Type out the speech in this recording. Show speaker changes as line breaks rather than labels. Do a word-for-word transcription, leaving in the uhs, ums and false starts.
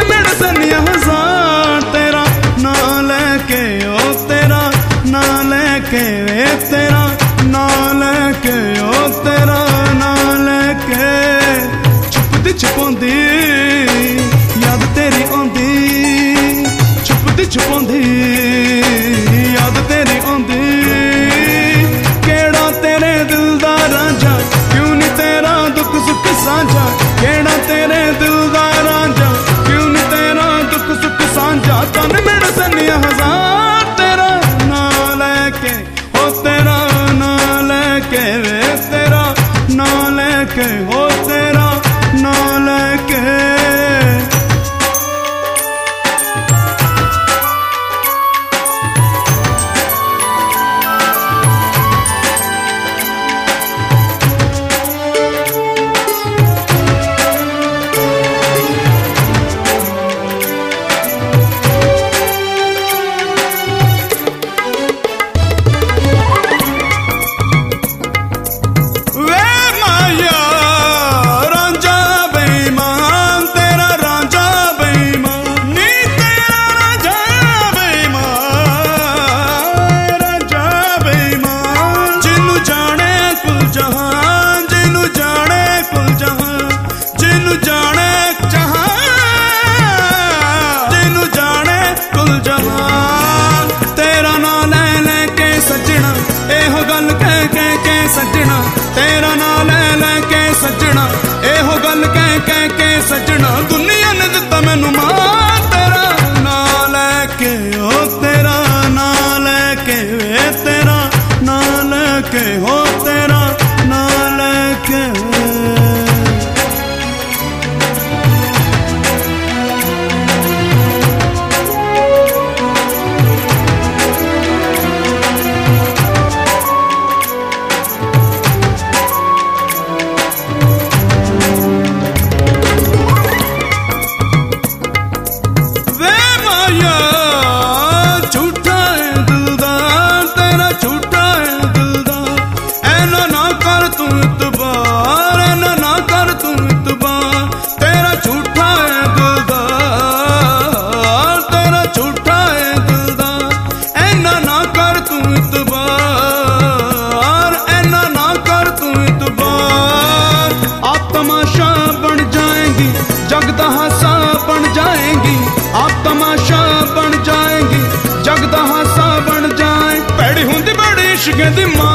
मिल सनिया हज़ार तेरा ना लेके ओ तेरा ना लेके वे तेरा ना लेके ओ तेरा ना लेके छुपदी छुपांदी याद तेरी आंदी छुपदी छुपांदी याद तेरी आंदी केड़ा तेरे दिल दा रांझा क्यों नी तेरा दुख सुख साझा केड़ा तेरे दिल दा रांझा क्यों नी तेरा दुख सुख साझा तन मिल सनिया हज़ार तेरा ना लेके ओ तेरा ना लेके वे तेरा ना लेके ओ तेरा ना लेके सजना तेरा ना ले लेके सजना एहो गल कह कह के सजना दुनिया ने दिता मैनू मां तेरा ना लेके ओ तेरा ना लेके वे तेरा ना लेके हो तेरा ना लेके बन जाएंगी जग दा हासा बन जाए भैड़ी हुंदी बड़ी इश्क दी मां